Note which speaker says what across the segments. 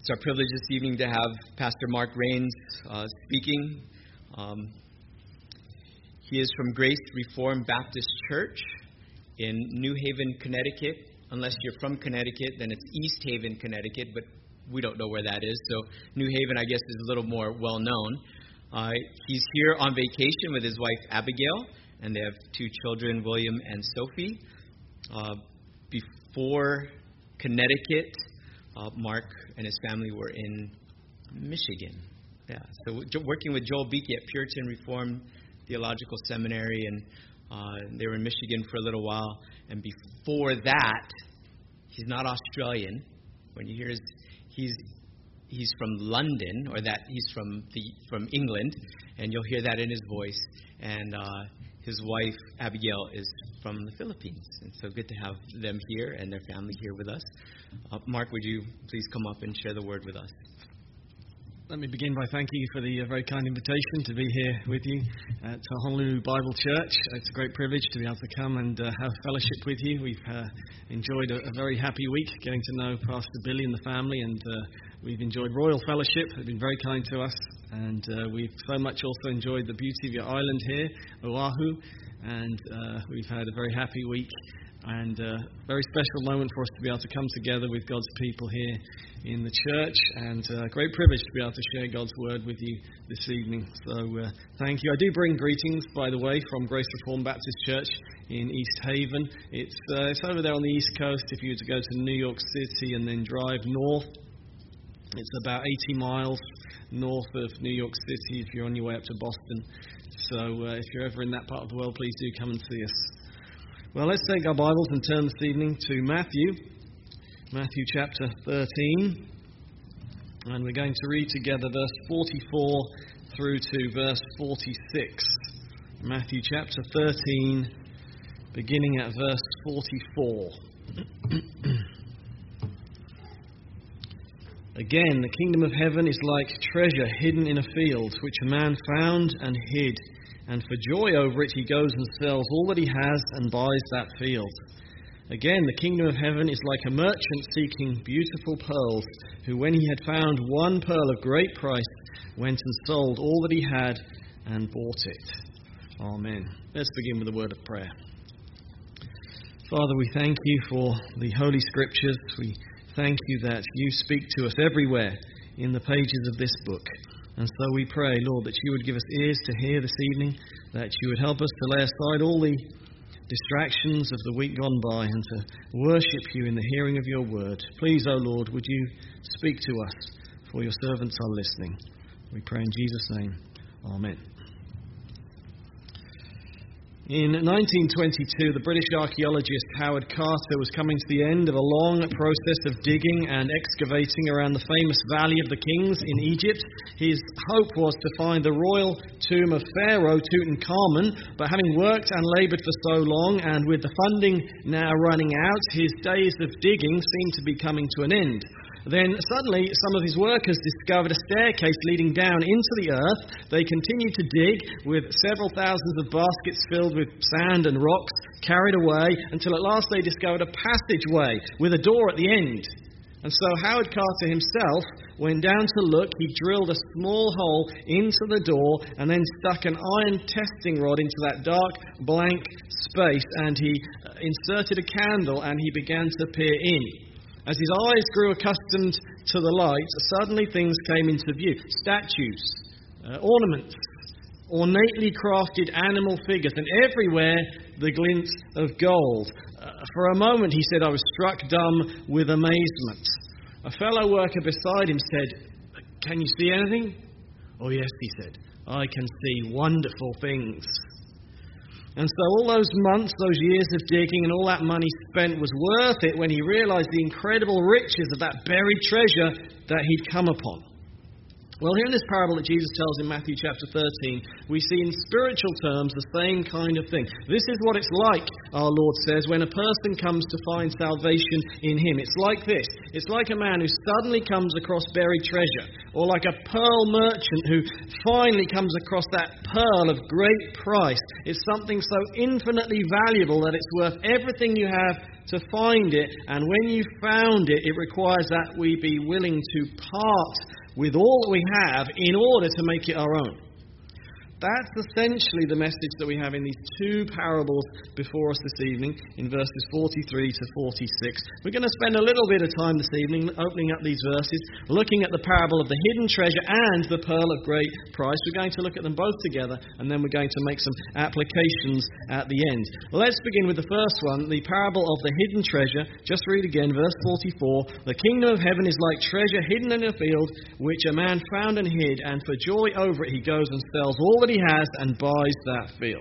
Speaker 1: It's our privilege this evening to have Pastor Mark Rains speaking. He is from Grace Reformed Baptist Church in New Haven, Connecticut. Unless you're from Connecticut, then it's East Haven, Connecticut, but we don't know where that is. So New Haven, I guess, is a little more well-known. He's here on vacation with his wife, Abigail, and they have two children, William and Sophie. Before Connecticut, Mark and his family were in Michigan. Yeah, so working with Joel Beakey at Puritan Reformed Theological Seminary, and they were in Michigan for a little while. And before that, he's not Australian. When you hear he's from London, or that he's from England, and you'll hear that in his voice. And his wife, Abigail, is from the Philippines. And so good to have them here and their family here with us. Mark, would you please come up and share the word with us?
Speaker 2: Let me begin by thanking you for the very kind invitation to be here with you at Honolulu Bible Church. It's a great privilege to be able to come and have fellowship with you. We've enjoyed a very happy week getting to know Pastor Billy and the family, and we've enjoyed royal fellowship. They've been very kind to us, and we've so much also enjoyed the beauty of your island here, Oahu, and we've had a very happy week. And a very special moment for us to be able to come together with God's people here in the church, and a great privilege to be able to share God's word with you this evening. So thank you. I do bring greetings, by the way, from Grace Reformed Baptist Church in East Haven. It's over there on the East Coast. If you were to go to New York City and then drive north, it's about 80 miles north of New York City if you're on your way up to Boston. So if you're ever in that part of the world, please do come and see us. Well, let's take our Bibles and turn this evening to Matthew chapter 13. And we're going to read together verse 44 through to verse 46. Matthew chapter 13, beginning at verse 44. Again, the kingdom of heaven is like treasure hidden in a field, which a man found and hid. And for joy over it, he goes and sells all that he has and buys that field. Again, the kingdom of heaven is like a merchant seeking beautiful pearls, who, when he had found one pearl of great price, went and sold all that he had and bought it. Amen. Let's begin with a word of prayer. Father, we thank you for the Holy Scriptures. We thank you that you speak to us everywhere in the pages of this book. And so we pray, Lord, that you would give us ears to hear this evening, that you would help us to lay aside all the distractions of the week gone by and to worship you in the hearing of your word. Please, O Lord, would you speak to us, for your servants are listening. We pray in Jesus' name. Amen. In 1922, the British archaeologist Howard Carter was coming to the end of a long process of digging and excavating around the famous Valley of the Kings in Egypt. His hope was to find the royal tomb of Pharaoh Tutankhamun, but having worked and laboured for so long, and with the funding now running out, his days of digging seemed to be coming to an end. Then suddenly some of his workers discovered a staircase leading down into the earth. They continued to dig with several thousands of baskets filled with sand and rocks carried away, until at last they discovered a passageway with a door at the end. And so Howard Carter himself went down to look. He drilled a small hole into the door and then stuck an iron testing rod into that dark, blank space, and he inserted a candle and he began to peer in. As his eyes grew accustomed to the light, suddenly things came into view. Statues, ornaments, ornately crafted animal figures, and everywhere the glint of gold. For a moment, he said, I was struck dumb with amazement. A fellow worker beside him said, Can you see anything? Oh yes, he said, I can see wonderful things. And so all those months, those years of digging and all that money spent was worth it when he realized the incredible riches of that buried treasure that he'd come upon. Well, here in this parable that Jesus tells in Matthew chapter 13, we see in spiritual terms the same kind of thing. This is what it's like, our Lord says, when a person comes to find salvation in Him. It's like this. It's like a man who suddenly comes across buried treasure, or like a pearl merchant who finally comes across that pearl of great price. It's something so infinitely valuable that it's worth everything you have to find it, and when you've found it, it requires that we be willing to part with all that we have in order to make it our own. That's essentially the message that we have in these two parables before us this evening, in verses 43 to 46. We're going to spend a little bit of time this evening opening up these verses, looking at the parable of the hidden treasure and the pearl of great price. We're going to look at them both together, and then we're going to make some applications at the end. Let's begin with the first one, the parable of the hidden treasure. Just read again, verse 44. The kingdom of heaven is like treasure hidden in a field, which a man found and hid, and for joy over it he goes and sells all that he has and buys that field.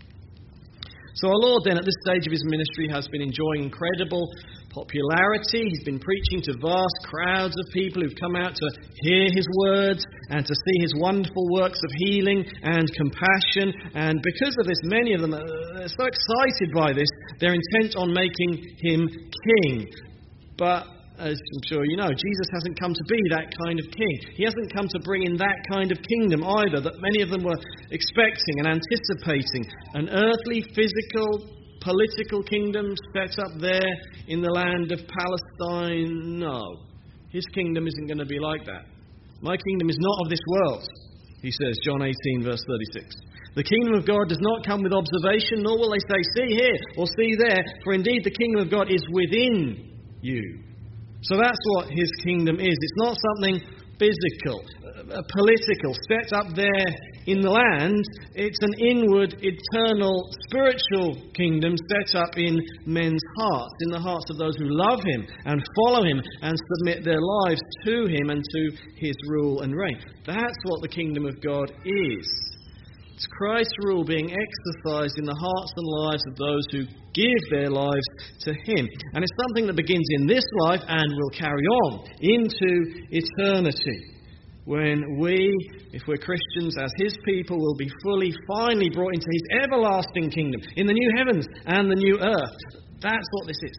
Speaker 2: So our Lord then at this stage of his ministry has been enjoying incredible popularity. He's been preaching to vast crowds of people who've come out to hear his words and to see his wonderful works of healing and compassion. And because of this, many of them are so excited by this, they're intent on making him king. But as I'm sure you know, Jesus hasn't come to be that kind of king. He hasn't come to bring in that kind of kingdom either that many of them were expecting and anticipating. An earthly, physical, political kingdom set up there in the land of Palestine? No. His kingdom isn't going to be like that. My kingdom is not of this world, he says, John 18, verse 36. The kingdom of God does not come with observation, nor will they say, see here or see there, for indeed the kingdom of God is within you. So that's what his kingdom is. It's not something physical, political, set up there in the land. It's an inward, eternal, spiritual kingdom set up in men's hearts, in the hearts of those who love him and follow him and submit their lives to him and to his rule and reign. That's what the kingdom of God is. It's Christ's rule being exercised in the hearts and lives of those who give their lives to him. And it's something that begins in this life and will carry on into eternity, when we, if we're Christians, as his people, will be finally brought into his everlasting kingdom, in the new heavens and the new earth. That's what this is.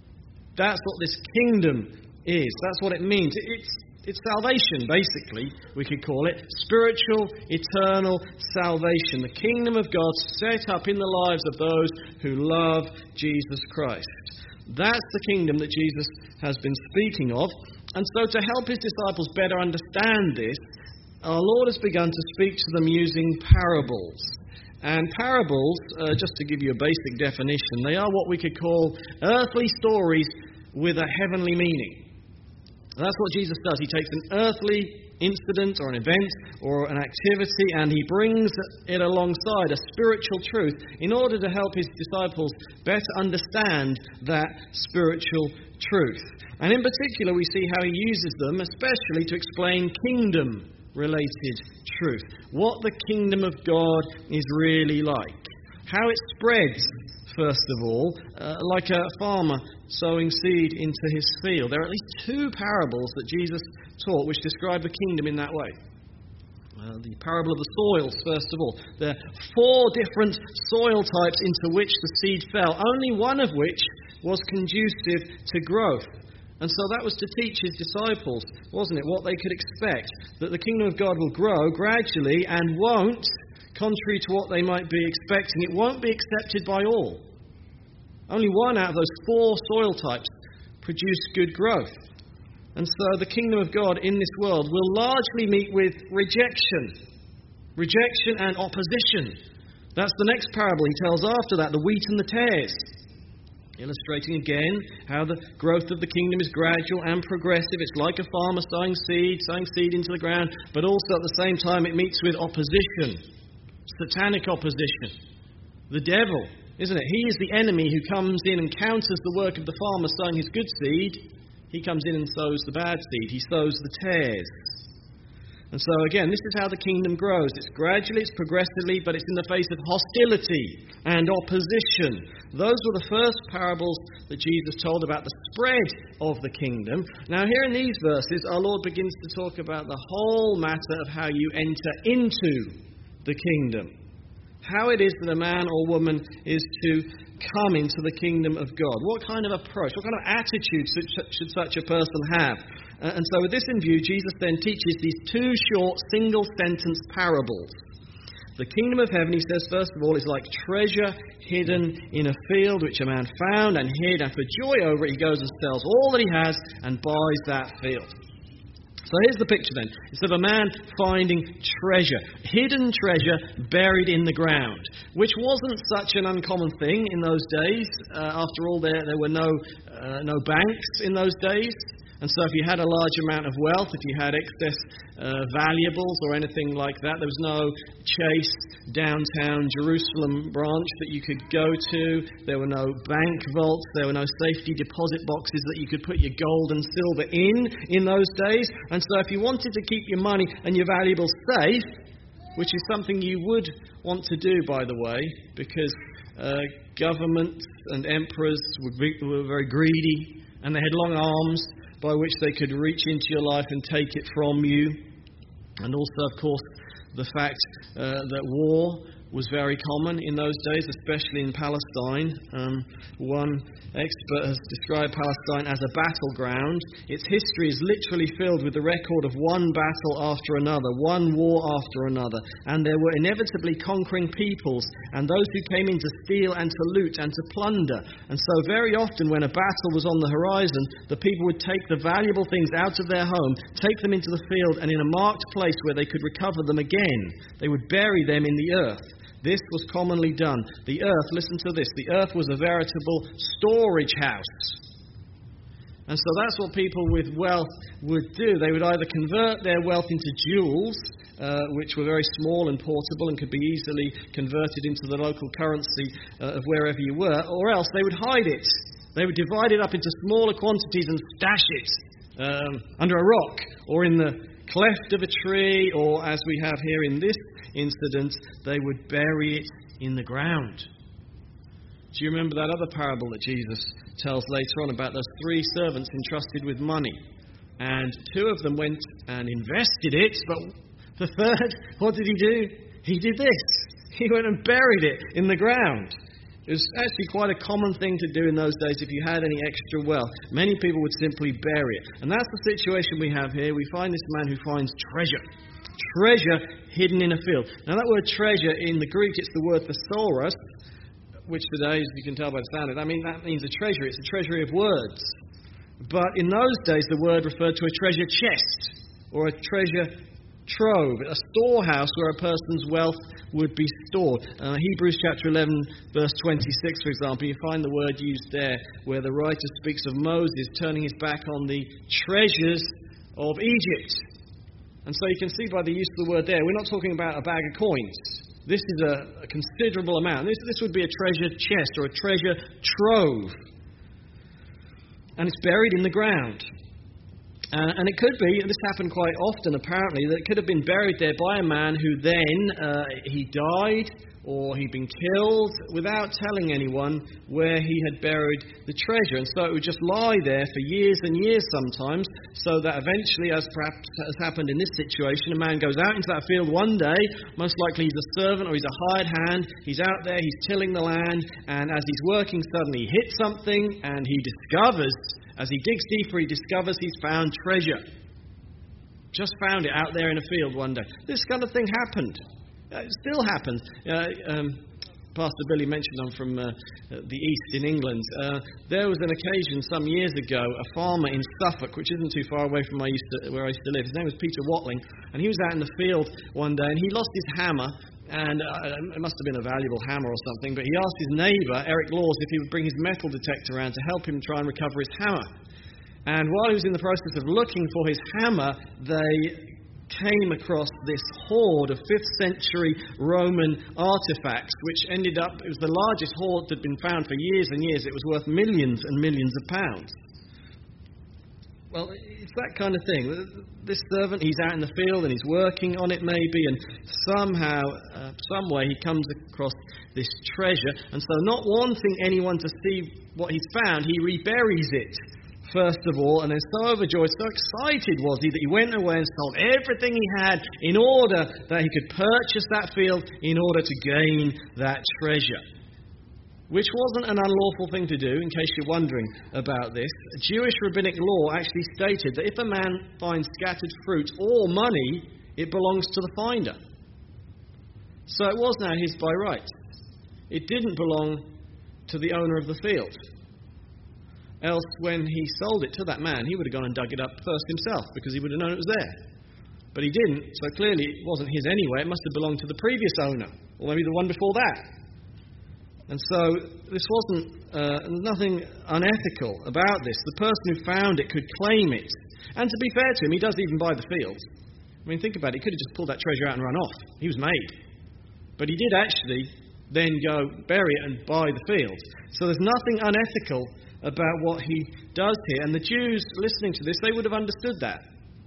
Speaker 2: That's what this kingdom is. That's what it means. It's salvation, basically, we could call it. Spiritual, eternal salvation. The kingdom of God set up in the lives of those who love Jesus Christ. That's the kingdom that Jesus has been speaking of. And so to help his disciples better understand this, our Lord has begun to speak to them using parables. And parables, just to give you a basic definition, they are what we could call earthly stories with a heavenly meaning. That's what Jesus does. He takes an earthly incident or an event or an activity and he brings it alongside a spiritual truth in order to help his disciples better understand that spiritual truth. And in particular, we see how he uses them, especially to explain kingdom-related truth. What the kingdom of God is really like. How it spreads, first of all, like a farmer sowing seed into his field. There are at least two parables that Jesus taught which describe the kingdom in that way. The parable of the soils, first of all. There are 4 different soil types into which the seed fell, only one of which was conducive to growth. And so that was to teach his disciples, wasn't it, what they could expect. That the kingdom of God will grow gradually and won't, contrary to what they might be expecting, it won't be accepted by all. Only one out of those 4 soil types produced good growth. And so the kingdom of God in this world will largely meet with rejection. Rejection and opposition. That's the next parable he tells after that, the wheat and the tares. Illustrating again how the growth of the kingdom is gradual and progressive. It's like a farmer sowing seed into the ground, but also at the same time it meets with opposition. Satanic opposition. The devil, isn't it? He is the enemy who comes in and counters the work of the farmer sowing his good seed. He comes in and sows the bad seed. He sows the tares. And so again, this is how the kingdom grows. It's gradually, it's progressively, but it's in the face of hostility and opposition. Those were the first parables that Jesus told about the spread of the kingdom. Now here in these verses, our Lord begins to talk about the whole matter of how you enter into the kingdom. How it is that a man or woman is to come into the kingdom of God. What kind of approach, what kind of attitude should such a person have? And so with this in view, Jesus then teaches these two short single-sentence parables. The kingdom of heaven, he says, first of all, is like treasure hidden in a field which a man found and hid, and for joy over it he goes and sells all that he has and buys that field. So here's the picture then. It's of a man finding treasure, hidden treasure buried in the ground, which wasn't such an uncommon thing in those days. After all, there were no banks in those days. And so if you had a large amount of wealth, if you had excess valuables or anything like that, there was no Chase downtown Jerusalem branch that you could go to. There were no bank vaults. There were no safety deposit boxes that you could put your gold and silver in those days. And so if you wanted to keep your money and your valuables safe, which is something you would want to do, by the way, because governments and emperors were very greedy, and they had long arms by which they could reach into your life and take it from you. And also, of course, the fact that war was very common in those days, especially in Palestine. One expert has described Palestine as a battleground. Its history is literally filled with the record of one battle after another, one war after another. And there were inevitably conquering peoples, and those who came in to steal and to loot and to plunder. And so very often when a battle was on the horizon, the people would take the valuable things out of their home, take them into the field, and in a marked place where they could recover them again, they would bury them in the earth. This was commonly done. The earth, listen to this, the earth was a veritable storage house. And so that's what people with wealth would do. They would either convert their wealth into jewels, which were very small and portable and could be easily converted into the local currency of wherever you were, or else they would hide it. They would divide it up into smaller quantities and stash it under a rock or in the cleft of a tree, or as we have here in this incident, they would bury it in the ground. Do you remember that other parable that Jesus tells later on about those three servants entrusted with money? And two of them went and invested it, but the third, what did he do? He did this. He went and buried it in the ground. It was actually quite a common thing to do in those days if you had any extra wealth. Many people would simply bury it. And that's the situation we have here. We find this man who finds treasure. Treasure hidden in a field. Now that word treasure, in the Greek, it's the word thesaurus, which today, as you can tell by the sound of it, that means a treasury. It's a treasury of words. But in those days, the word referred to a treasure chest or a treasure trove, a storehouse where a person's wealth would be stored. Hebrews chapter 11, verse 26, for example, you find the word used there where the writer speaks of Moses turning his back on the treasures of Egypt. And so you can see by the use of the word there, we're not talking about a bag of coins. This is a considerable amount. This would be a treasure chest or a treasure trove. And it's buried in the ground. And it could be, and this happened quite often apparently, that it could have been buried there by a man who then, he died or he'd been killed without telling anyone where he had buried the treasure. And so it would just lie there for years and years sometimes, so that eventually, as perhaps has happened in this situation, a man goes out into that field one day, most likely he's a servant or he's a hired hand, he's out there, he's tilling the land, and as he's working suddenly he hits something and he discovers, as he digs deeper, he discovers he's found treasure. Just found it out there in a field one day. This kind of thing happened. It still happens. Pastor Billy mentioned I'm from the east in England. There was an occasion some years ago, a farmer in Suffolk, which isn't too far away from where I used to live. His name was Peter Watling, and he was out in the field one day, and he lost his hammer. And it must have been a valuable hammer or something, but he asked his neighbour, Eric Laws, if he would bring his metal detector around to help him try and recover his hammer. And while he was in the process of looking for his hammer, they came across this hoard of 5th century Roman artifacts, which ended up, it was the largest hoard that had been found for years and years. It was worth millions and millions of pounds. Well, it's that kind of thing. This servant, he's out in the field and he's working on it maybe, and somehow, some way, he comes across this treasure. And so not wanting anyone to see what he's found, he reburies it, first of all. And then so overjoyed, so excited was he that he went away and sold everything he had in order that he could purchase that field in order to gain that treasure. Which wasn't an unlawful thing to do, in case you're wondering about this. Jewish rabbinic law actually stated that if a man finds scattered fruit or money, it belongs to the finder. So it was now his by right. It didn't belong to the owner of the field. Else, when he sold it to that man, he would have gone and dug it up first himself, because he would have known it was there. But he didn't, so clearly it wasn't his anyway. It must have belonged to the previous owner, or maybe the one before that. And so this wasn't, nothing unethical about this. The person who found it could claim it. And to be fair to him, he does even buy the field. I mean, think about it. He could have just pulled that treasure out and run off. He was made. But he did actually then go bury it and buy the field. So there's nothing unethical about what he does here. And the Jews listening to this, they would have understood that.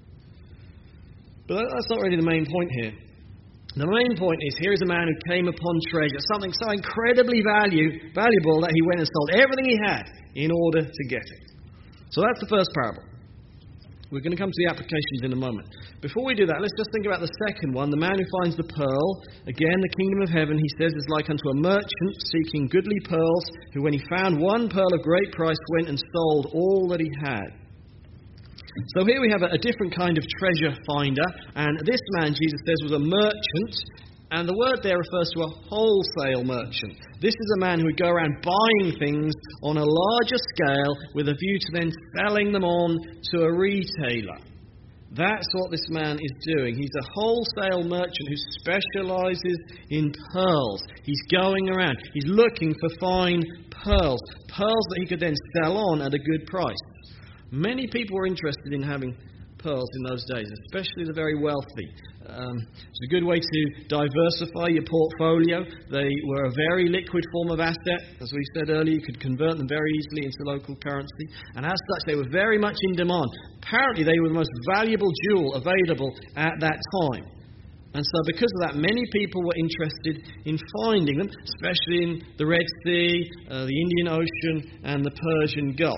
Speaker 2: But that's not really the main point here. The main point is, here is a man who came upon treasure, something so incredibly valuable that he went and sold everything he had in order to get it. So that's the first parable. We're going to come to the applications in a moment. Before we do that, let's just think about the second one, the man who finds the pearl. Again, the kingdom of heaven, he says, is like unto a merchant seeking goodly pearls, who when he found one pearl of great price went and sold all that he had. So here we have a different kind of treasure finder, and this man, Jesus says, was a merchant, and the word there refers to a wholesale merchant. This is a man who would go around buying things on a larger scale with a view to then selling them on to a retailer. That's what this man is doing. He's a wholesale merchant who specialises in pearls. He's going around. He's looking for fine pearls that he could then sell on at a good price. Many people were interested in having pearls in those days, especially the very wealthy. It's a good way to diversify your portfolio. They were a very liquid form of asset. As we said earlier, you could convert them very easily into local currency. And as such, they were very much in demand. Apparently, they were the most valuable jewel available at that time. And so because of that, many people were interested in finding them, especially in the Red Sea, the Indian Ocean, and the Persian Gulf.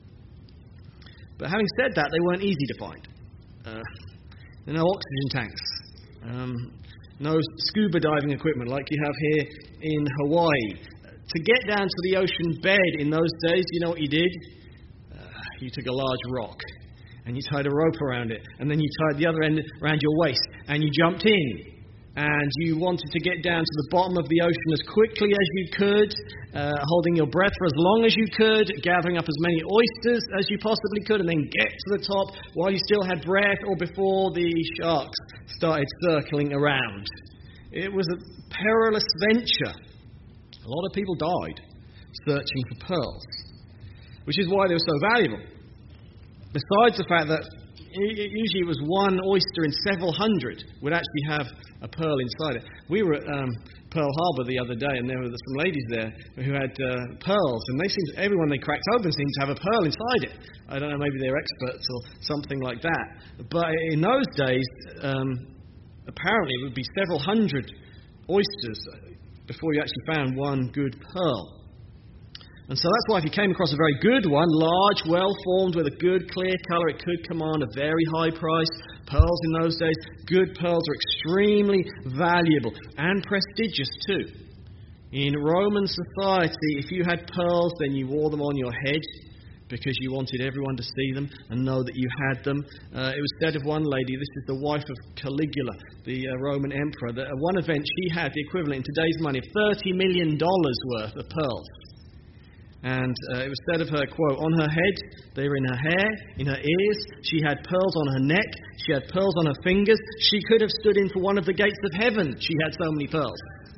Speaker 2: But having said that, they weren't easy to find. There are no oxygen tanks, no scuba diving equipment like you have here in Hawaii. To get down to the ocean bed in those days, you know what you did? You took a large rock and you tied a rope around it, and then you tied the other end around your waist, and you jumped in. And you wanted to get down to the bottom of the ocean as quickly as you could, holding your breath for as long as you could, gathering up as many oysters as you possibly could, and then get to the top while you still had breath or before the sharks started circling around. It was a perilous venture. A lot of people died searching for pearls, which is why they were so valuable. Besides the fact that usually it was one oyster in several hundred would actually have a pearl inside it. We were at Pearl Harbor the other day, and there were some ladies there who had pearls, and everyone they cracked open seemed to have a pearl inside it. I don't know, maybe they're experts or something like that. But in those days, apparently it would be several hundred oysters before you actually found one good pearl. And so that's why if you came across a very good one, large, well-formed, with a good, clear colour, it could command a very high price. Pearls in those days, good pearls are extremely valuable and prestigious too. In Roman society, if you had pearls, then you wore them on your head because you wanted everyone to see them and know that you had them. It was said of one lady, this is the wife of Caligula, the Roman emperor, that at one event she had the equivalent in today's money of $30 million worth of pearls. And it was said of her, quote, on her head, they were in her hair, in her ears, she had pearls on her neck, she had pearls on her fingers, she could have stood in for one of the gates of heaven, she had so many pearls.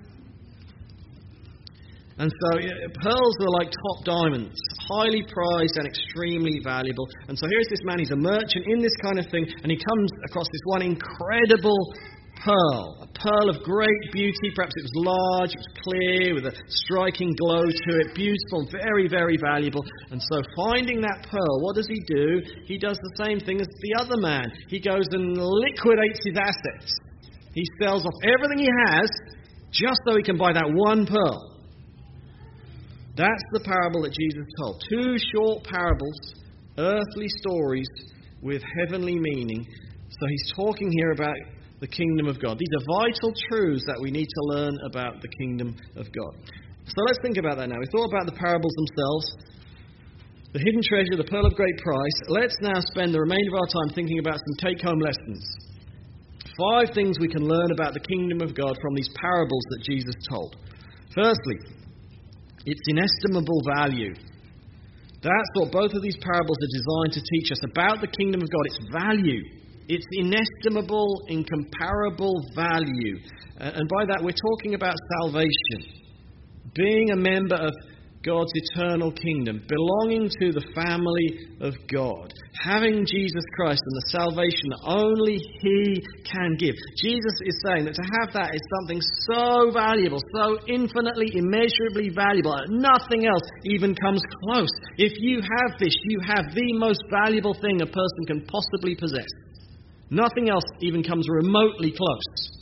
Speaker 2: And so pearls were like top diamonds, highly prized and extremely valuable. And so here's this man, he's a merchant in this kind of thing, and he comes across this one incredible pearl of great beauty. Perhaps it was large, it was clear, with a striking glow to it, beautiful, very, very valuable. And so finding that pearl, what does he do? He does the same thing as the other man. He goes and liquidates his assets. He sells off everything he has just so he can buy that one pearl. That's the parable that Jesus told. 2 short parables, earthly stories with heavenly meaning. So he's talking here about the kingdom of God. These are vital truths that we need to learn about the kingdom of God. So let's think about that now. We thought about the parables themselves, the hidden treasure, the pearl of great price. Let's now spend the remainder of our time thinking about some take-home lessons. 5 things we can learn about the kingdom of God from these parables that Jesus told. Firstly, its inestimable value. That's what both of these parables are designed to teach us about the kingdom of God. Its value. Its inestimable, incomparable value. And by that we're talking about salvation. Being a member of God's eternal kingdom. Belonging to the family of God. Having Jesus Christ and the salvation that only He can give. Jesus is saying that to have that is something so valuable, so infinitely, immeasurably valuable, that nothing else even comes close. If you have this, you have the most valuable thing a person can possibly possess. Nothing else even comes remotely close.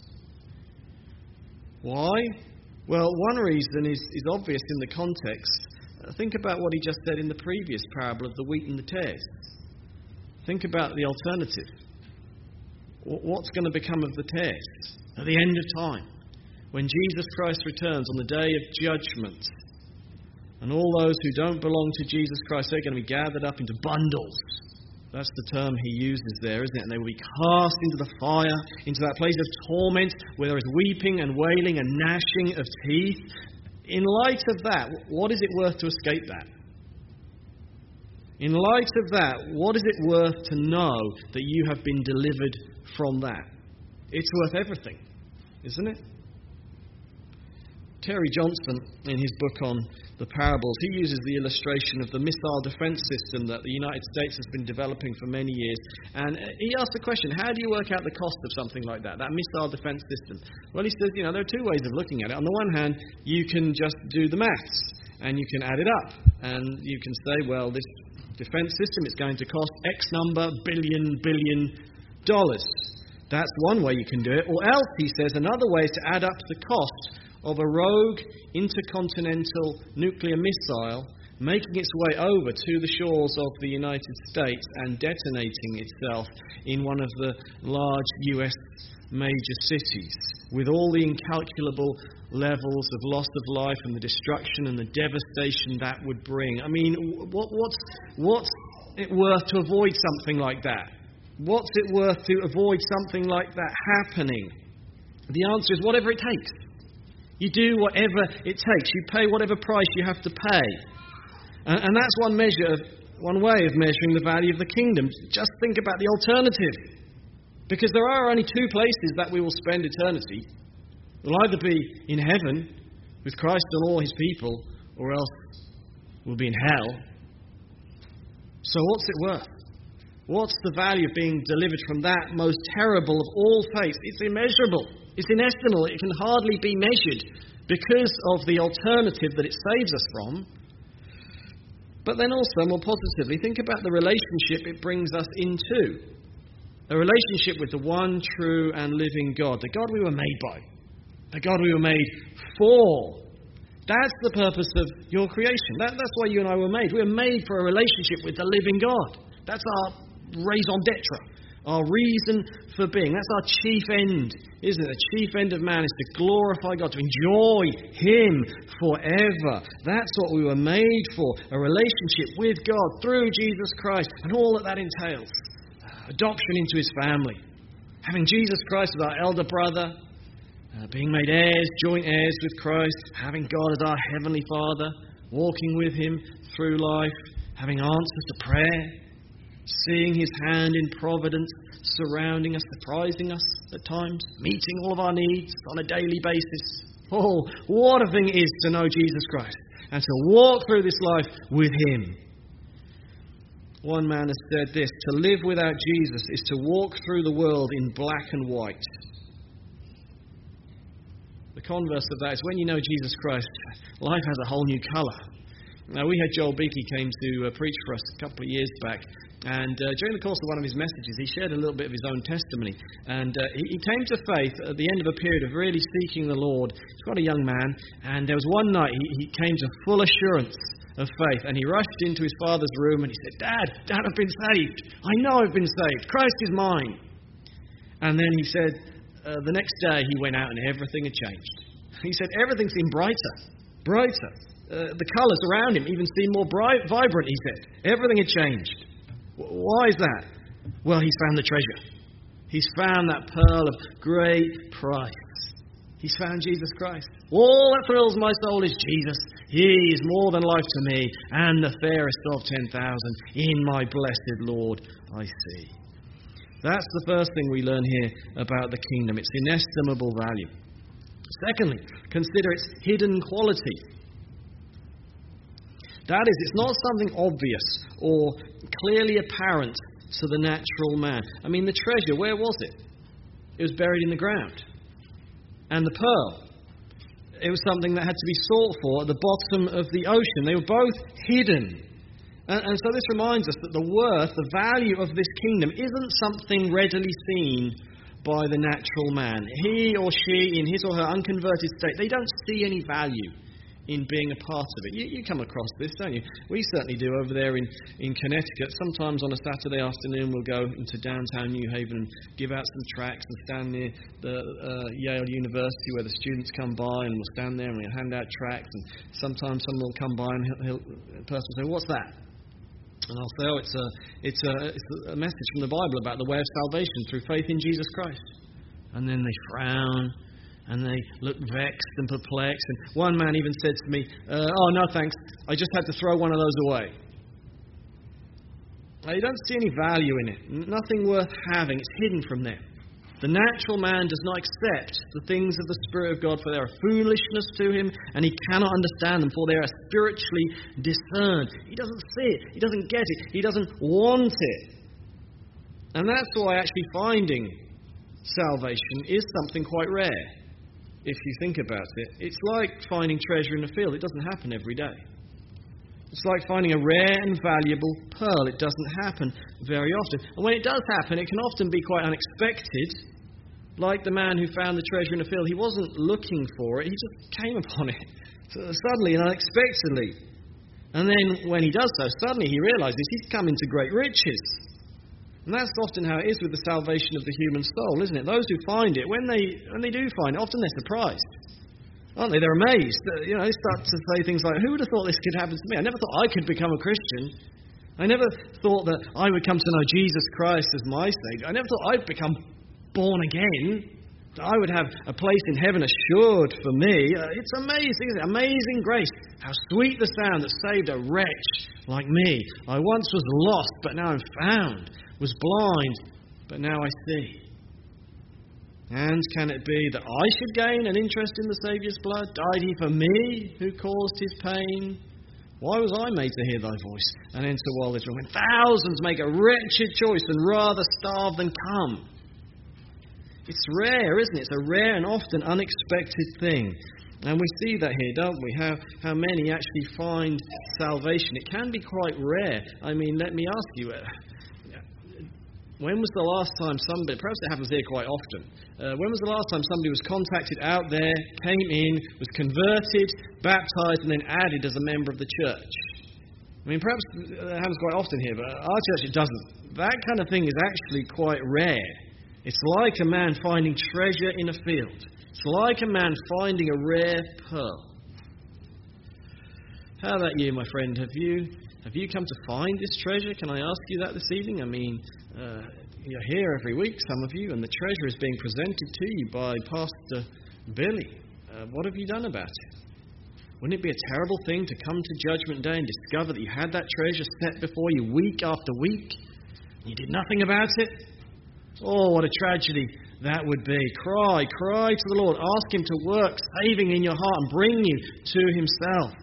Speaker 2: Why? Well, one reason is obvious in the context. Think about what he just said in the previous parable of the wheat and the tares. Think about the alternative. What's going to become of the tares at the end of time? When Jesus Christ returns on the day of judgment, and all those who don't belong to Jesus Christ, they're going to be gathered up into bundles. That's the term he uses there, isn't it? And they will be cast into the fire, into that place of torment where there is weeping and wailing and gnashing of teeth. In light of that, what is it worth to escape that? In light of that, what is it worth to know that you have been delivered from that? It's worth everything, isn't it? Terry Johnson, in his book on the parables, he uses the illustration of the missile defense system that the United States has been developing for many years. And he asks the question, how do you work out the cost of something like that missile defense system? Well, he says, there are 2 ways of looking at it. On the one hand, you can just do the maths, and you can add it up. And you can say, well, this defense system is going to cost X number billion dollars. That's one way you can do it. Or else, he says, another way is to add up the cost of a rogue intercontinental nuclear missile making its way over to the shores of the United States and detonating itself in one of the large US major cities, with all the incalculable levels of loss of life and the destruction and the devastation that would bring. I mean, what's it worth to avoid something like that? What's it worth to avoid something like that happening? The answer is whatever it takes. You do whatever it takes. You pay whatever price you have to pay. And that's one way of measuring the value of the kingdom. Just think about the alternative. Because there are only 2 places that we will spend eternity. We'll either be in heaven with Christ and all His people, or else we'll be in hell. So what's it worth? What's the value of being delivered from that most terrible of all fates? It's immeasurable. It's inestimable. It can hardly be measured because of the alternative that it saves us from. But then also, more positively, think about the relationship it brings us into. A relationship with the one true and living God. The God we were made by. The God we were made for. That's the purpose of your creation. That's why you and I were made. We were made for a relationship with the living God. That's our raison d'etre. Our reason for being. That's our chief end, isn't it? The chief end of man is to glorify God, to enjoy Him forever. That's what we were made for. A relationship with God through Jesus Christ and all that entails. Adoption into His family. Having Jesus Christ as our elder brother. Being made heirs, joint heirs with Christ. Having God as our heavenly Father. Walking with Him through life. Having answers to prayer. Seeing His hand in providence, surrounding us, surprising us at times, meeting all of our needs on a daily basis. Oh, what a thing it is to know Jesus Christ and to walk through this life with Him. One man has said this, to live without Jesus is to walk through the world in black and white. the converse of that is when you know Jesus Christ, life has a whole new colour. Now, we had Joel Beakey came to preach for us a couple of years back, and during the course of one of his messages, he shared a little bit of his own testimony. And he came to faith at the end of a period of really seeking the Lord. He's quite a young man, and there was one night he came to full assurance of faith, and he rushed into his father's room and he said, Dad, I've been saved. I know I've been saved. Christ is mine. And then he said, the next day he went out and everything had changed. He said, everything seemed brighter. The colours around him even seemed more vibrant, he said. Everything had changed. Why is that? Well, he's found the treasure. He's found that pearl of great price. He's found Jesus Christ. All that thrills my soul is Jesus. He is more than life to me, and the fairest of 10,000. In my blessed Lord I see. That's the first thing we learn here about the kingdom. Its inestimable value. Secondly, consider its hidden quality. That is, it's not something obvious or clearly apparent to the natural man. I mean, the treasure, where was it? It was buried in the ground. And the pearl, it was something that had to be sought for at the bottom of the ocean. They were both hidden. And so this reminds us that the worth, the value of this kingdom isn't something readily seen by the natural man. He or she, in his or her unconverted state, they don't see any value in being a part of it. You come across this, don't you? We certainly do over there in Connecticut. Sometimes on a Saturday afternoon we'll go into downtown New Haven and give out some tracts and stand near the Yale University where the students come by, and we'll stand there and we'll hand out tracts, and sometimes someone will come by and a person will say, what's that? And I'll say, it's a message from the Bible about the way of salvation through faith in Jesus Christ. And then they frown and they look vexed and perplexed. And one man even said to me, oh, no thanks, I just had to throw one of those away. Now, you don't see any value in it. Nothing worth having. It's hidden from them. The natural man does not accept the things of the Spirit of God, for they are foolishness to him, and he cannot understand them, for they are spiritually discerned. He doesn't see it. He doesn't get it. He doesn't want it. And that's why actually finding salvation is something quite rare, if you think about it. It's like finding treasure in a field. It doesn't happen every day. It's like finding a rare and valuable pearl. It doesn't happen very often. And when it does happen, it can often be quite unexpected. Like the man who found the treasure in a field. He wasn't looking for it. He just came upon it suddenly and unexpectedly. And then when he does so, suddenly he realizes he's come into great riches. And that's often how it is with the salvation of the human soul, isn't it? Those who find it, when they do find it, often they're surprised. Aren't they? They're amazed. They start to say things like, who would have thought this could happen to me? I never thought I could become a Christian. I never thought that I would come to know Jesus Christ as my Saviour. I never thought I'd become born again. That I would have a place in heaven assured for me. It's amazing, isn't it? Amazing grace. How sweet the sound that saved a wretch like me. I once was lost, but now I'm found. Was blind, but now I see. And can it be that I should gain an interest in the Saviour's blood? Died he for me who caused his pain? Why was I made to hear thy voice and enter while Israel? When thousands make a wretched choice and rather starve than come. It's rare, isn't it? It's a rare and often unexpected thing. And we see that here, don't we? How many actually find salvation. It can be quite rare. I mean, let me ask you, when was the last time somebody, perhaps it happens here quite often, when was the last time somebody was contacted out there, came in, was converted, baptized, and then added as a member of the church? I mean, perhaps it happens quite often here, but our church it doesn't. That kind of thing is actually quite rare. It's like a man finding treasure in a field. It's like a man finding a rare pearl. How about you, my friend? Have you come to find this treasure? Can I ask you that this evening? I mean, you're here every week, some of you, and the treasure is being presented to you by Pastor Billy. What have you done about it? Wouldn't it be a terrible thing to come to Judgment Day and discover that you had that treasure set before you week after week, and you did nothing about it? Oh, what a tragedy that would be. Cry to the Lord. Ask Him to work saving in your heart and bring you to Himself.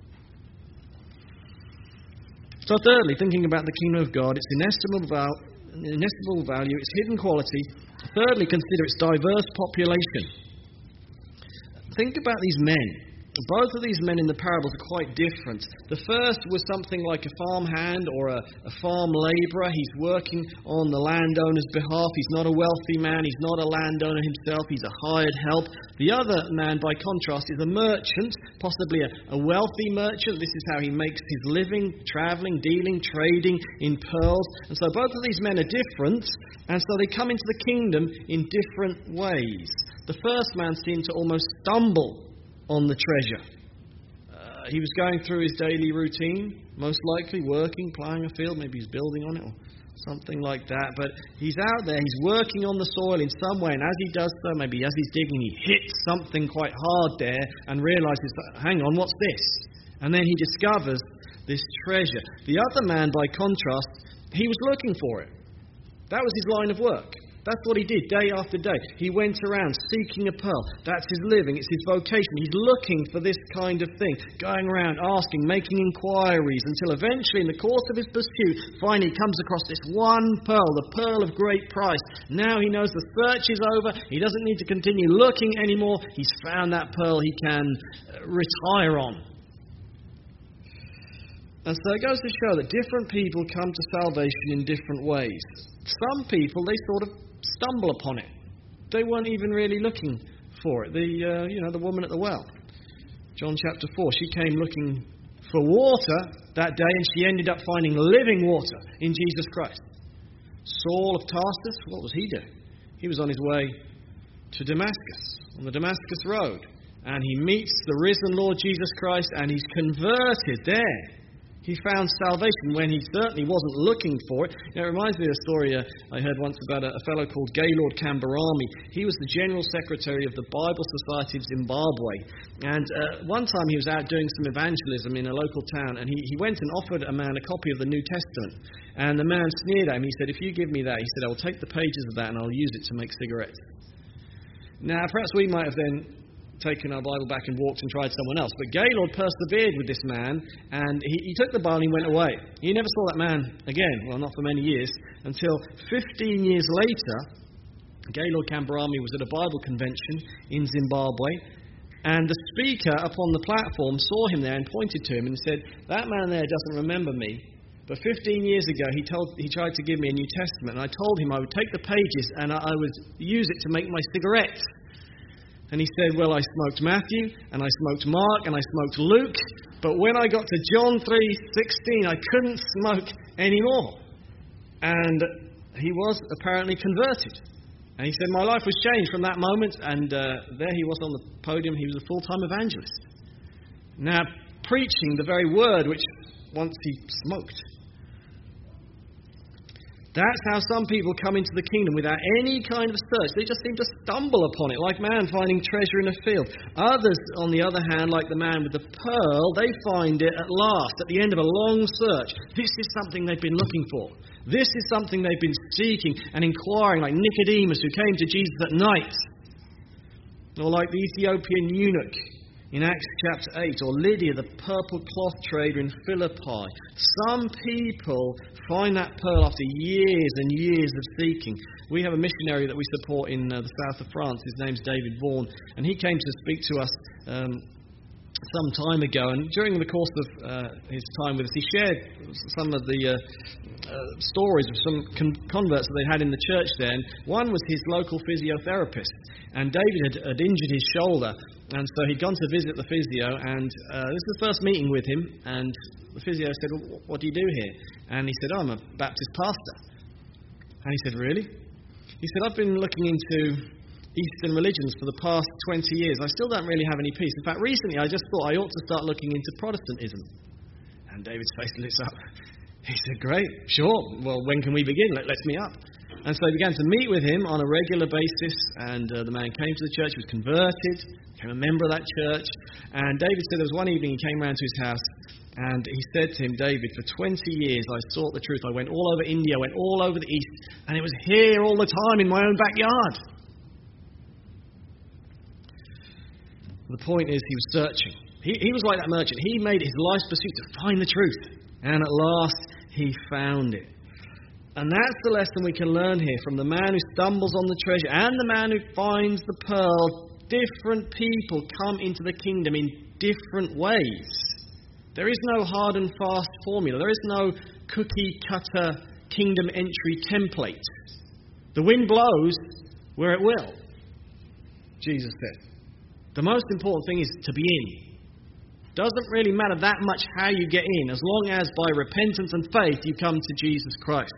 Speaker 2: So thirdly, thinking about the kingdom of God, its inestimable value, its hidden quality. Thirdly, consider its diverse population. think about these men. Both of these men in the parables are quite different. The first was something like a farmhand or a farm labourer. He's working on the landowner's behalf. He's not a wealthy man. He's not a landowner himself. He's a hired help. The other man, by contrast, is a merchant, possibly a wealthy merchant. This is how he makes his living, travelling, dealing, trading in pearls. And so both of these men are different, and so they come into the kingdom in different ways. The first man seemed to almost stumble on the treasure. He was going through his daily routine, most likely working, ploughing a field, maybe he's building on it or something like that. But he's out there, he's working on the soil in some way, and as he does so, maybe as he's digging, he hits something quite hard there and realises, hang on, what's this? And then he discovers this treasure. The other man, by contrast, he was looking for it. That was his line of work. That's what he did day after day. He went around seeking a pearl. That's his living. It's his vocation. He's looking for this kind of thing, going around asking, making inquiries, until eventually in the course of his pursuit, finally he comes across this one pearl, the pearl of great price. Now he knows the search is over. He doesn't need to continue looking anymore. He's found that pearl he can retire on. And so it goes to show that different people come to salvation in different ways. Some people, they sort of stumble upon it. They weren't even really looking for it. The woman at the well. John chapter 4, she came looking for water that day, and she ended up finding living water in Jesus Christ. Saul of Tarsus, what was he doing? He was on his way to Damascus, on the Damascus road. And he meets the risen Lord Jesus Christ, and he's converted there. He found salvation when he certainly wasn't looking for it. It reminds me of a story I heard once about a fellow called Gaylord Kambarami. He was the General Secretary of the Bible Society of Zimbabwe. And one time he was out doing some evangelism in a local town, and he went and offered a man a copy of the New Testament. And the man sneered at him. He said, if you give me that, he said, I will take the pages of that and I'll use it to make cigarettes. Now, perhaps we might have then taken our Bible back and walked and tried someone else. But Gaylord persevered with this man, and he took the Bible and he went away. He never saw that man again, well, not for many years, until 15 years later, Gaylord Kambarami was at a Bible convention in Zimbabwe, and the speaker up on the platform saw him there and pointed to him and said, that man there doesn't remember me, but 15 years ago he tried to give me a New Testament, and I told him I would take the pages and I would use it to make my cigarettes. And he said, well, I smoked Matthew, and I smoked Mark, and I smoked Luke, but when I got to John 3:16, I couldn't smoke anymore. And he was apparently converted. And he said, my life was changed from that moment, and there he was on the podium. He was a full-time evangelist. Now, preaching the very word which once he smoked. That's how some people come into the kingdom without any kind of search. They just seem to stumble upon it, like man finding treasure in a field. Others, on the other hand, like the man with the pearl, they find it at last, at the end of a long search. This is something they've been looking for. This is something they've been seeking and inquiring, like Nicodemus, who came to Jesus at night. Or like the Ethiopian eunuch in Acts chapter 8, or Lydia, the purple cloth trader in Philippi. Some people find that pearl after years and years of seeking. We have a missionary that we support in the south of France. His name's David Vaughan, and he came to speak to us some time ago, and during the course of his time with us, he shared some of the stories of some converts that they had in the church there. And one was his local physiotherapist, and David had injured his shoulder, and so he'd gone to visit the physio, and this was the first meeting with him, and the physio said, well, what do you do here? And he said, I'm a Baptist pastor. And he said, really? He said, I've been looking into Eastern religions for the past 20 years. I still don't really have any peace. In fact, recently I just thought I ought to start looking into Protestantism. And David's face lit up. He said, great, sure. Well, when can we begin? Let's meet up. And so he began to meet with him on a regular basis, and the man came to the church, he was converted, became a member of that church. And David said there was one evening he came round to his house, and he said to him, David, for 20 years I sought the truth. I went all over India, I went all over the East, and it was here all the time in my own backyard. The point is, he was searching. He was like that merchant. He made it his life's pursuit to find the truth. And at last, he found it. And that's the lesson we can learn here from the man who stumbles on the treasure and the man who finds the pearl different people come into the kingdom in different ways. There is no hard and fast formula. There is no cookie-cutter kingdom entry template. The wind blows where it will, Jesus said. The most important thing is to be in. Doesn't really matter that much how you get in, as long as by repentance and faith you come to Jesus Christ.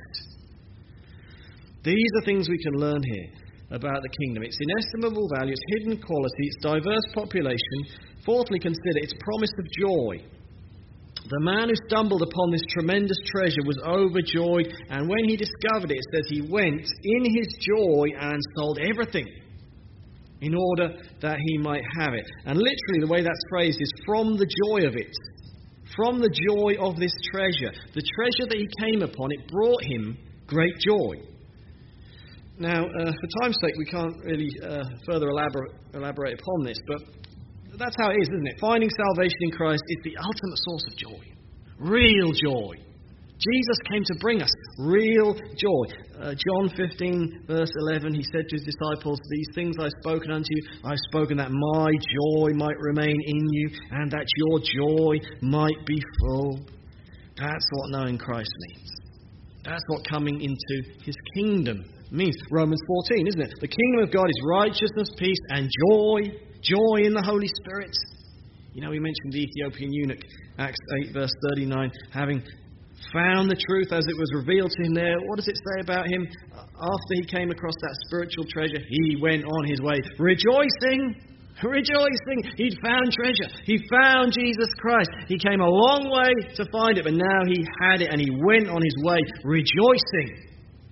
Speaker 2: These are things we can learn here about the kingdom. Its inestimable value, its hidden quality, its diverse population. Fourthly, consider its promise of joy. The man who stumbled upon this tremendous treasure was overjoyed, and when he discovered it, it says he went in his joy and sold everything in order that he might have it. And literally the way that's phrased is from the joy of it. From the joy of this treasure. The treasure that he came upon, it brought him great joy. Now, for time's sake, we can't really further elaborate upon this, but that's how it is, isn't it? Finding salvation in Christ is the ultimate source of joy. Real joy. Jesus came to bring us real joy. John 15, verse 11, he said to his disciples, "These things I've spoken unto you, I've spoken that my joy might remain in you, and that your joy might be full." That's what knowing Christ means. That's what coming into his kingdom means. Romans 14, isn't it? The kingdom of God is righteousness, peace, and joy. Joy in the Holy Spirit. You know, we mentioned the Ethiopian eunuch, Acts 8, verse 39, having found the truth as it was revealed to him there. What does it say about him? After he came across that spiritual treasure, he went on his way rejoicing. Rejoicing. He'd found treasure. He found Jesus Christ. He came a long way to find it, but now he had it and he went on his way rejoicing.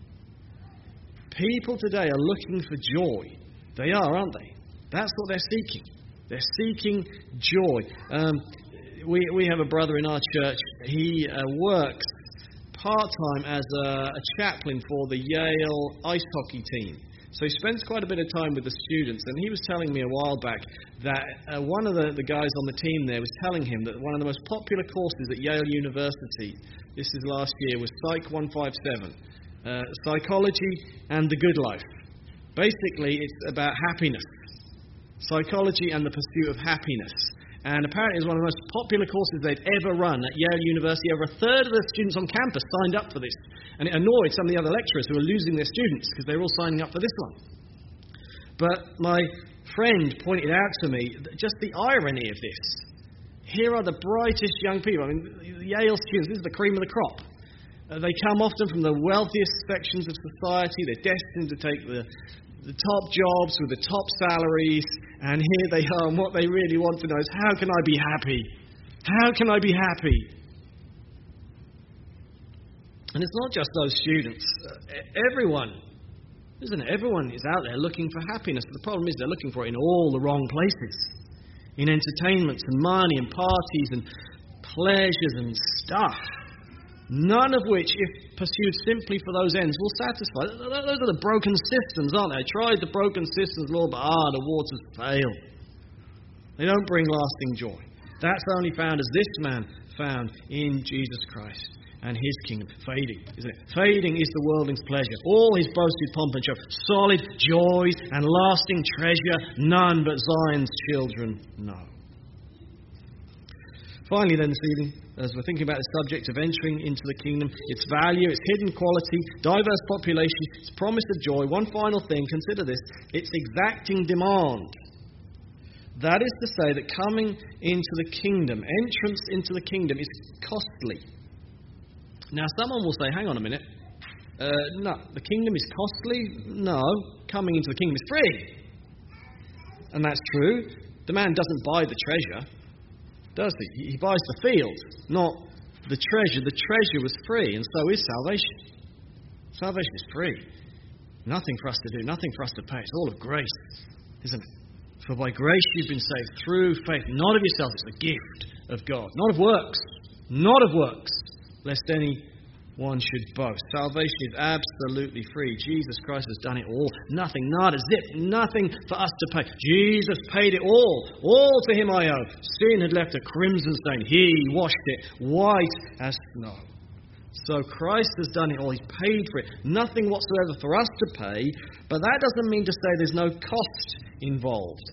Speaker 2: People today are looking for joy. They are, aren't they? That's what they're seeking. They're seeking joy. We have a brother in our church. He works part-time as a chaplain for the Yale ice hockey team. So he spends quite a bit of time with the students. And he was telling me a while back that one of the guys on the team there was telling him that one of the most popular courses at Yale University, this is last year, was Psych 157. Psychology and the Good Life. Basically, it's about happiness. Psychology and the pursuit of happiness. And apparently it's one of the most popular courses they've ever run at Yale University. Over a third of the students on campus signed up for this. And it annoyed some of the other lecturers who were losing their students because they were all signing up for this one. But my friend pointed out to me just the irony of this. Here are the brightest young people. I mean, Yale students, this is the cream of the crop. They come often from the wealthiest sections of society. They're destined to take the top jobs with the top salaries, and here they are, and what they really want to know is, how can I be happy? How can I be happy? And it's not just those students. Everyone, isn't it? Everyone is out there looking for happiness, but the problem is they're looking for it in all the wrong places. In entertainments and money and parties and pleasures and stuff. None of which, if pursued simply for those ends, will satisfy. Those are the broken systems, aren't they? I tried the broken systems, Lord, but the waters fail. They don't bring lasting joy. That's only found as this man found in Jesus Christ and his kingdom. Fading, isn't it? Fading is the worldling's pleasure. All his boasted pomp and show. Solid joys and lasting treasure, none but Zion's children know. Finally then this evening, as we're thinking about the subject of entering into the kingdom, its value, its hidden quality, diverse population, its promise of joy, one final thing, consider this, its exacting demand. That is to say that coming into the kingdom, entrance into the kingdom is costly. Now someone will say, hang on a minute, no, the kingdom is costly? No, coming into the kingdom is free. And that's true. The man doesn't buy the treasure, does he? He buys the field, not the treasure. The treasure was free, and so is salvation. Salvation is free. Nothing for us to do, nothing for us to pay. It's all of grace, isn't it? For by grace you've been saved through faith, not of yourself, it's the gift of God. Not of works, not of works, lest anyone should boast. Salvation is absolutely free. Jesus Christ has done it all. Nothing, not a zip, nothing for us to pay. Jesus paid it all. All to him I owe. Sin had left a crimson stain. He washed it white as snow. So Christ has done it all. He's paid for it. Nothing whatsoever for us to pay. But that doesn't mean to say there's no cost involved.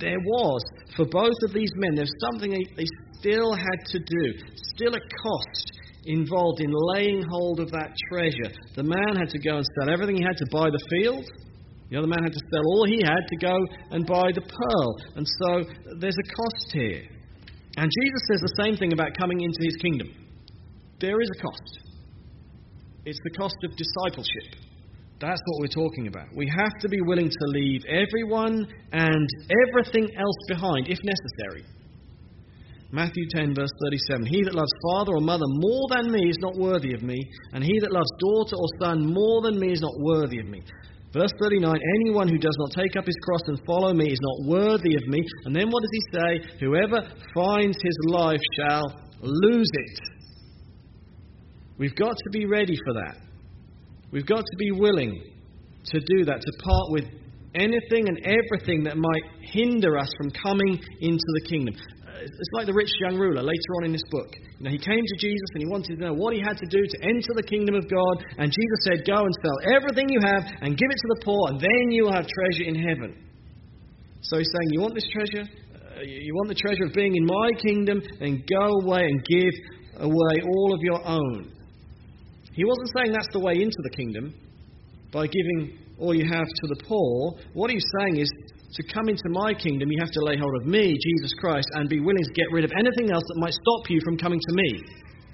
Speaker 2: there was, for both of these men, there's something they still had to do, still a cost involved in laying hold of that treasure. The man had to go and sell everything he had to buy the field. The other man had to sell all he had to go and buy the pearl. And so there's a cost here. And Jesus says the same thing about coming into his kingdom. There is a cost. It's the cost of discipleship. That's what we're talking about. We have to be willing to leave everyone and everything else behind, if necessary. Matthew 10, verse 37. He that loves father or mother more than me is not worthy of me, and he that loves daughter or son more than me is not worthy of me. Verse 39, anyone who does not take up his cross and follow me is not worthy of me. And then what does he say? Whoever finds his life shall lose it. We've got to be ready for that. We've got to be willing to do that, to part with anything and everything that might hinder us from coming into the kingdom. It's like the rich young ruler later on in this book. You know, he came to Jesus and he wanted to know what he had to do to enter the kingdom of God. And Jesus said, go and sell everything you have and give it to the poor, and then you will have treasure in heaven. So he's saying, you want this treasure? You want the treasure of being in my kingdom? Then go away and give away all of your own. He wasn't saying that's the way into the kingdom, by giving all you have to the poor. What he's saying is, to come into my kingdom, you have to lay hold of me, Jesus Christ, and be willing to get rid of anything else that might stop you from coming to me.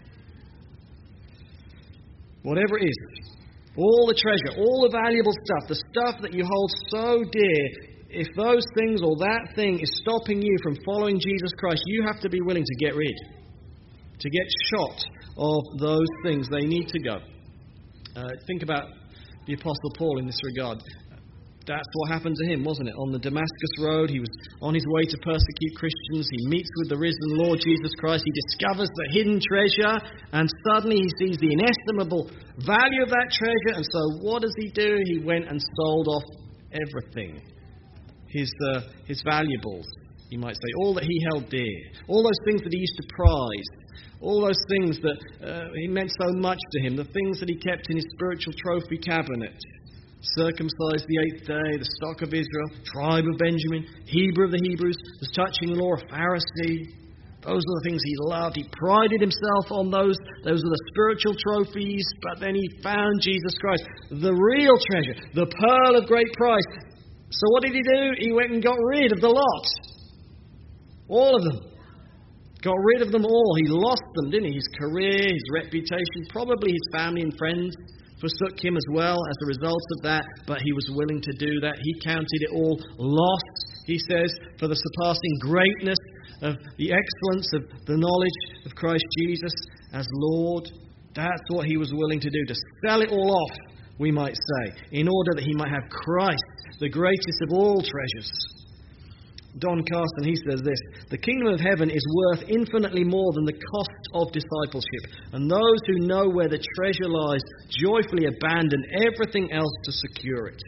Speaker 2: Whatever it is, all the treasure, all the valuable stuff, the stuff that you hold so dear, if those things or that thing is stopping you from following Jesus Christ, you have to be willing to get rid, to get shot of those things. They need to go. Think about the Apostle Paul in this regard. That's what happened to him, wasn't it? On the Damascus Road, he was on his way to persecute Christians. He meets with the risen Lord Jesus Christ. He discovers the hidden treasure, and suddenly he sees the inestimable value of that treasure. And so what does he do? He went and sold off everything. His valuables, you might say, all that he held dear, all those things that he used to prize, all those things that he meant so much to him, the things that he kept in his spiritual trophy cabinet. Circumcised the 8th day, the stock of Israel, tribe of Benjamin, Hebrew of the Hebrews, was touching the law, a Pharisee. Those are the things he loved. He prided himself on those. Those are the spiritual trophies. But then he found Jesus Christ, the real treasure, the pearl of great price. So what did he do? He went and got rid of the lot. All of them. Got rid of them all. He lost them, didn't he? His career, his reputation, probably his family and friends forsook him as well as a result of that, but he was willing to do that. He counted it all lost, he says, for the surpassing greatness of the excellence of the knowledge of Christ Jesus as Lord. That's what he was willing to do, to sell it all off, we might say, in order that he might have Christ, the greatest of all treasures. Don Carson, he says this: the kingdom of heaven is worth infinitely more than the cost of discipleship, and those who know where the treasure lies joyfully abandon everything else to secure it.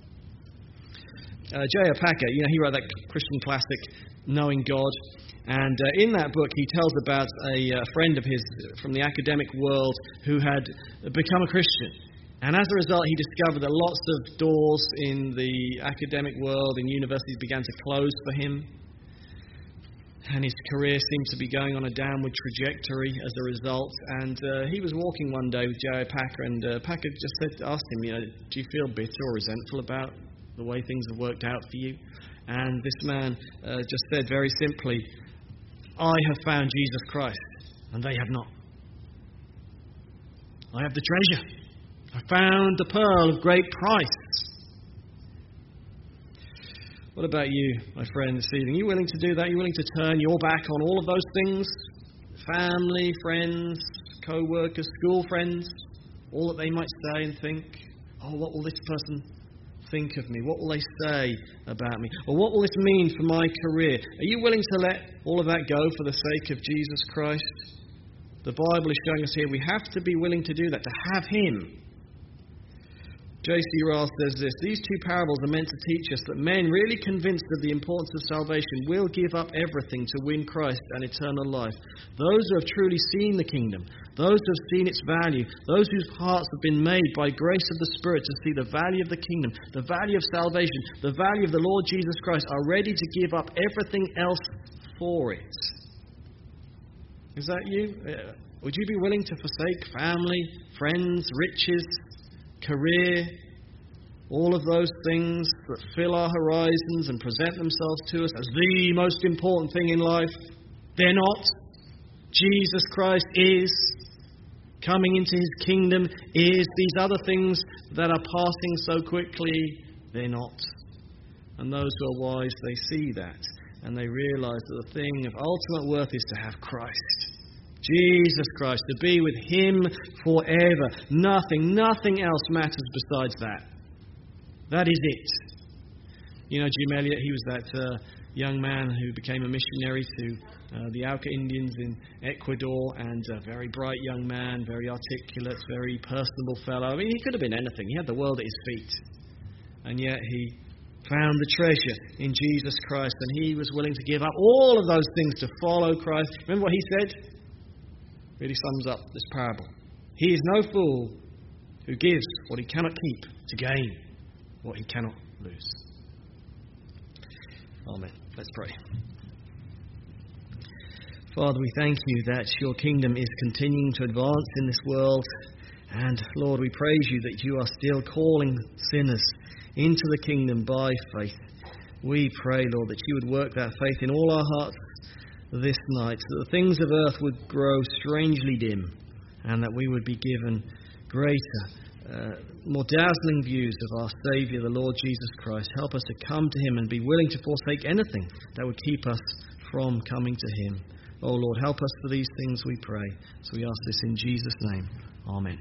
Speaker 2: J.I. Packer, he wrote that Christian classic, Knowing God, and in that book he tells about a friend of his from the academic world who had become a Christian. And as a result, he discovered that lots of doors in the academic world, in universities, began to close for him. And his career seemed to be going on a downward trajectory as a result. And he was walking one day with J.I. Packer, and Packer just asked him, do you feel bitter or resentful about the way things have worked out for you? And this man just said very simply, I have found Jesus Christ, and they have not. I have the treasure. I found the pearl of great price. What about you, my friend, this evening? Are you willing to do that? Are you willing to turn your back on all of those things? Family, friends, co-workers, school friends, all that they might say and think. Oh, what will this person think of me? What will they say about me? Or what will this mean for my career? Are you willing to let all of that go for the sake of Jesus Christ? The Bible is showing us here we have to be willing to do that, to have Him. J.C. Ryle says this: these two parables are meant to teach us that men really convinced of the importance of salvation will give up everything to win Christ and eternal life. Those who have truly seen the kingdom, those who have seen its value, those whose hearts have been made by grace of the Spirit to see the value of the kingdom, the value of salvation, the value of the Lord Jesus Christ, are ready to give up everything else for it. Is that you? Would you be willing to forsake family, friends, riches, career, all of those things that fill our horizons and present themselves to us as the most important thing in life? They're not. Jesus Christ is. Coming into his kingdom is. These other things that are passing so quickly, they're not. And those who are wise, they see that, and they realize that the thing of ultimate worth is to have Christ. Jesus Christ, to be with him forever. Nothing else matters besides that. That is it. You know, Jim Elliot, he was that young man who became a missionary to the Auca Indians in Ecuador, and a very bright young man, very articulate, very personable fellow. I mean, he could have been anything. He had the world at his feet. And yet he found the treasure in Jesus Christ, and he was willing to give up all of those things to follow Christ. Remember what he said? Really sums up this parable. He is no fool who gives what he cannot keep to gain what he cannot lose. Amen. Let's pray. Father, we thank you that your kingdom is continuing to advance in this world. And Lord, we praise you that you are still calling sinners into the kingdom by faith. We pray, Lord, that you would work that faith in all our hearts this night, that the things of earth would grow strangely dim, and that we would be given greater, more dazzling views of our Saviour, the Lord Jesus Christ. Help us to come to him and be willing to forsake anything that would keep us from coming to him. Oh Lord, help us for these things, we pray. So we ask this in Jesus' name. Amen.